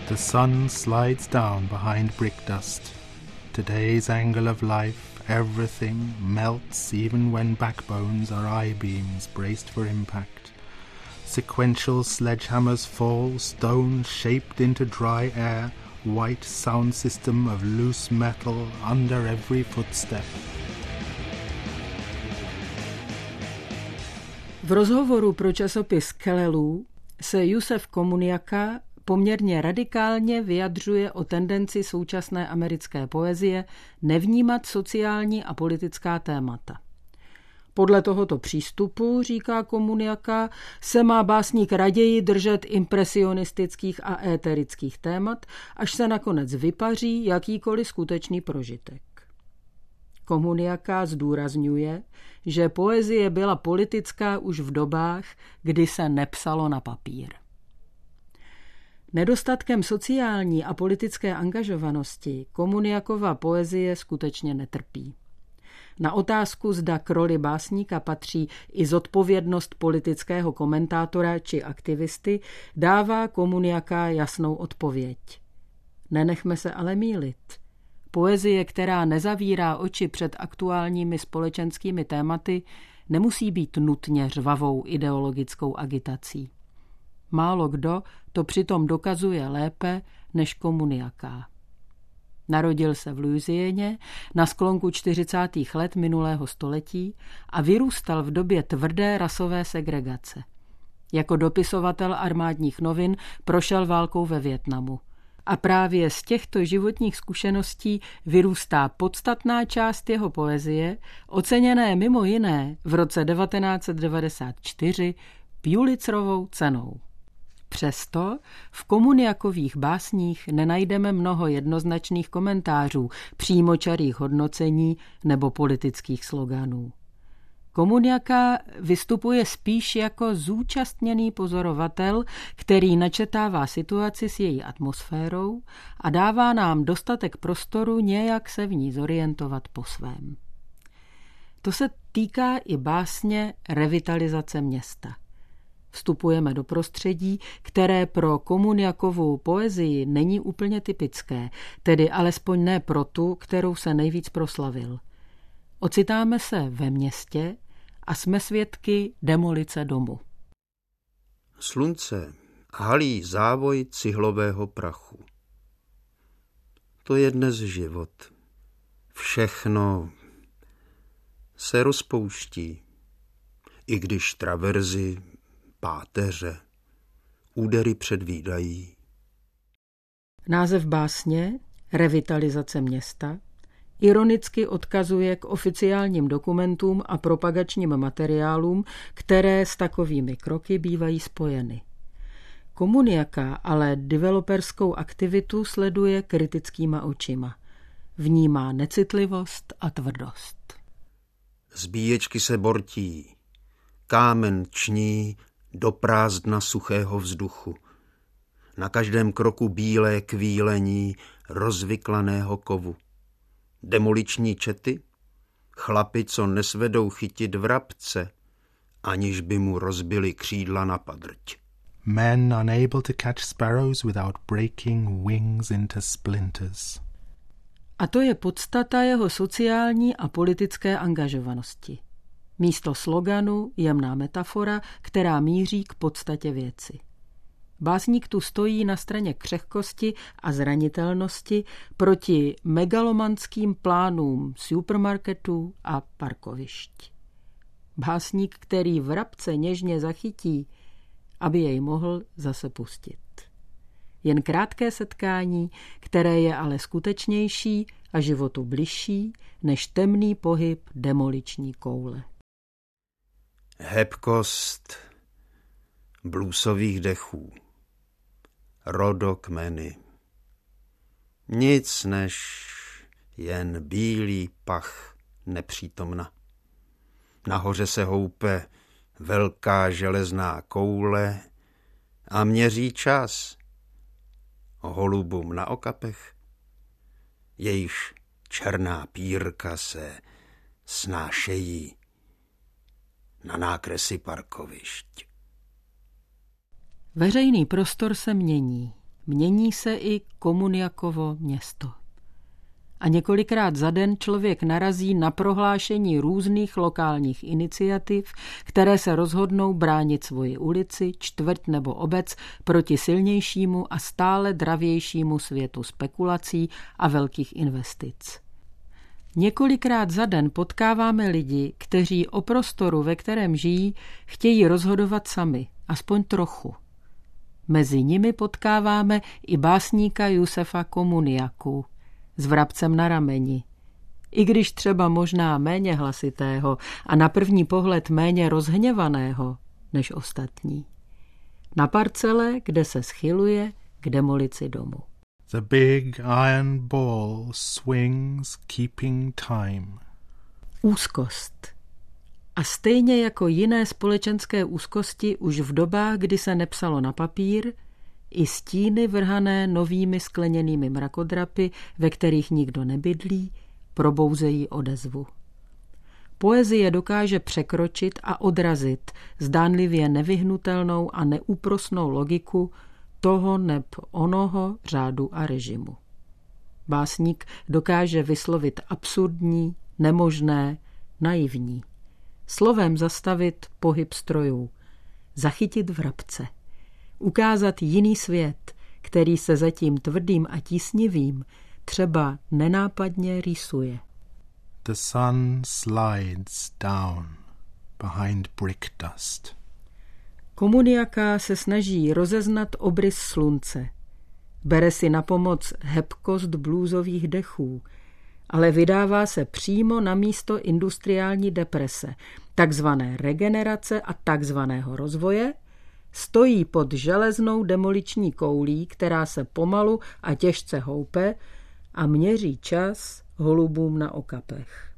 The sun slides down behind brick dust. Today's angle of life, everything melts even when backbones are I-beams braced for impact. Sequential sledgehammers fall, stone shaped into dry air, white sound system of loose metal under every footstep. V rozhovoru pro časopis Kelelu se Jusef Komuniaka poměrně radikálně vyjadřuje o tendenci současné americké poezie nevnímat sociální a politická témata. Podle tohoto přístupu, říká Komuniaka, se má básník raději držet impresionistických a éterických témat, až se nakonec vypaří jakýkoliv skutečný prožitek. Komuniaka zdůrazňuje, že poezie byla politická už v dobách, kdy se nepsalo na papír. Nedostatkem sociální a politické angažovanosti Komuniakova poezie skutečně netrpí. Na otázku, zda k roli básníka patří i zodpovědnost politického komentátora či aktivisty, dává Komuniaka jasnou odpověď. Nenechme se ale mýlit. Poezie, která nezavírá oči před aktuálními společenskými tématy, nemusí být nutně řvavou ideologickou agitací. Málo kdo to přitom dokazuje lépe než Komuniaka. Narodil se v Louisieně na sklonku 40. let minulého století a vyrůstal v době tvrdé rasové segregace. Jako dopisovatel armádních novin prošel válkou ve Vietnamu. A právě z těchto životních zkušeností vyrůstá podstatná část jeho poezie, oceněné mimo jiné v roce 1994 Pulitzerovou cenou. Přesto v Komuniakových básních nenajdeme mnoho jednoznačných komentářů, přímočarých hodnocení nebo politických sloganů. Komuniaka vystupuje spíš jako zúčastněný pozorovatel, který načetává situaci s její atmosférou a dává nám dostatek prostoru nějak se v ní zorientovat po svém. To se týká i básně Revitalizace města. Vstupujeme do prostředí, které pro Komuniakovu poezii není úplně typické, tedy alespoň ne pro tu, kterou se nejvíc proslavil. Ocitáme se ve městě a jsme svědky demolice domu. Slunce halí závoj cihlového prachu. To je dnes život. Všechno se rozpouští, i když traverzy, páteře, údery předvídají. Název básně Revitalizace města ironicky odkazuje k oficiálním dokumentům a propagačním materiálům, které s takovými kroky bývají spojeny. Komuniaka ale developerskou aktivitu sleduje kritickýma očima. Vnímá necitlivost a tvrdost. Zbíječky se bortí, kámen ční do prázdna suchého vzduchu. Na každém kroku bílé kvílení rozvyklaného kovu. Demoliční čety, chlapi, co nesvedou chytit vrabce, aniž by mu rozbili křídla na padrť. Men unable to catch sparrows without breaking wings into splinters. A to je podstata jeho sociální a politické angažovanosti. Místo sloganu jemná metafora, která míří k podstatě věci. Básník tu stojí na straně křehkosti a zranitelnosti proti megalomanským plánům supermarketů a parkovišť. Básník, který vrabce něžně zachytí, aby jej mohl zase pustit. Jen krátké setkání, které je ale skutečnější a životu bližší než temný pohyb demoliční koule. Hebkost bluesových dechů, rodokmeny. Nic než jen bílý pach nepřítomna. Nahoře se houpe velká železná koule a měří čas holubům na okapech. Jejíž černá pírka se snášejí na nákresy parkovišť. Veřejný prostor se mění. mění se i Komuniakovo město. A několikrát za den člověk narazí na prohlášení různých lokálních iniciativ, které se rozhodnou bránit svoji ulici, čtvrť nebo obec proti silnějšímu a stále dravějšímu světu spekulací a velkých investic. Několikrát za den potkáváme lidi, kteří o prostoru, ve kterém žijí, chtějí rozhodovat sami, aspoň trochu. Mezi nimi potkáváme i básníka Jusefa Komuniaku s vrabcem na rameni. I když třeba možná méně hlasitého a na první pohled méně rozhněvaného než ostatní. Na parcele, kde se schyluje k demolici domu. The big iron ball swings keeping time. Úzkost. A stejně jako jiné společenské úzkosti už v dobách, kdy se nepsalo na papír, i stíny vrhané novými skleněnými mrakodrapy, ve kterých nikdo nebydlí, probouzejí odezvu. Poezie dokáže překročit a odrazit zdánlivě nevyhnutelnou a neúprosnou logiku toho neb onoho řádu a režimu. Básník dokáže vyslovit absurdní, nemožné, naivní. Slovem zastavit pohyb strojů, zachytit vrabce, ukázat jiný svět, který se zatím tvrdým a tísnivým třeba nenápadně rýsuje. The sun slides down behind brick dust. Komuniaka se snaží rozeznat obrys slunce. Bere si na pomoc hebkost bluesových dechů, ale vydává se přímo na místo industriální deprese, takzvané regenerace a takzvaného rozvoje, stojí pod železnou demoliční koulí, která se pomalu a těžce houpe a měří čas holubům na okapech.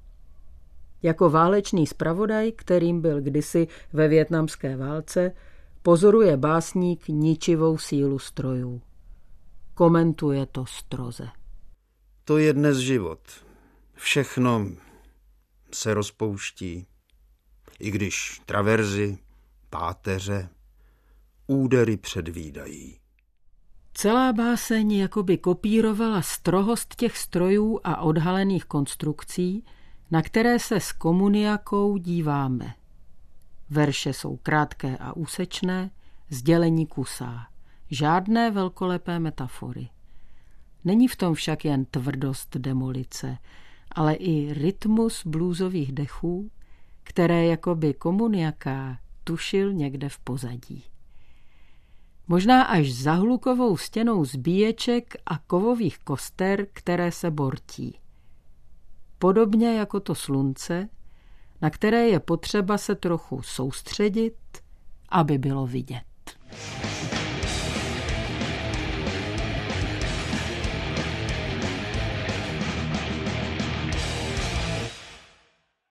Jako válečný zpravodaj, kterým byl kdysi ve vietnamské válce, pozoruje básník ničivou sílu strojů. Komentuje to stroze. To je dnes život. Všechno se rozpouští. I když traverzy, páteře, údery předvídají. Celá báseň jakoby kopírovala strohost těch strojů a odhalených konstrukcí, na které se s Komuniakou díváme. Verše jsou krátké a úsečné, sdělení kusá. Žádné velkolepé metafory. Není v tom však jen tvrdost demolice, ale i rytmus bluesových dechů, které jakoby Komuniaka tušil někde v pozadí. Možná až za hlukovou stěnou zbíječek a kovových koster, které se bortí. Podobně jako to slunce, na které je potřeba se trochu soustředit, aby bylo vidět.